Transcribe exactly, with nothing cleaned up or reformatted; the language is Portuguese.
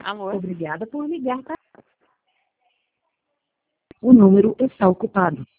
Alô? Obrigada por ligar para... O número está ocupado.